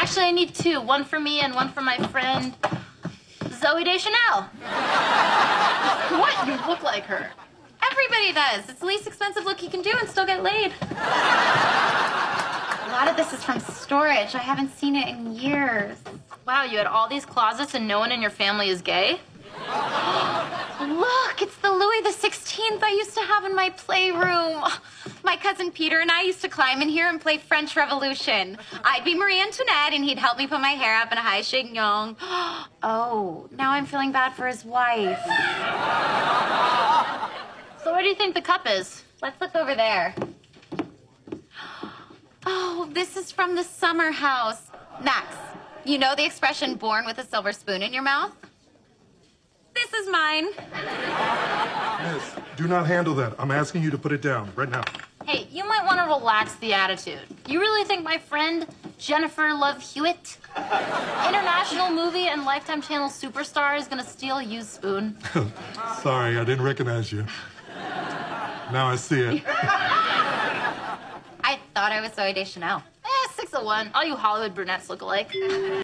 Actually, I need two. One for me and one for my friend, Zooey Deschanel. What? You look like her. Everybody does. It's the least expensive look you can do and still get laid. A lot of this is from storage. I haven't seen it in years. Wow, you had all these closets and no one in your family is gay? Look, it's the Louis XVI I used to have in my playroom. My cousin Peter and I used to climb in here and play French Revolution. I'd be Marie Antoinette and he'd help me put my hair up in a high chignon. Oh, now I'm feeling bad for his wife. So where do you think the cup is? Let's look over there. Oh, this is from the summer house. Max, you know the expression born with a silver spoon in your mouth? This is mine. Miss, do not handle that. I'm asking you to put it down right now. Hey, you might want to relax the attitude. You really think my friend, Jennifer Love Hewitt, international movie and Lifetime Channel superstar, is going to steal a used spoon? Sorry, I didn't recognize you. Now I see it. I thought I was Zooey Deschanel. 6 of 1. All you Hollywood brunettes look alike.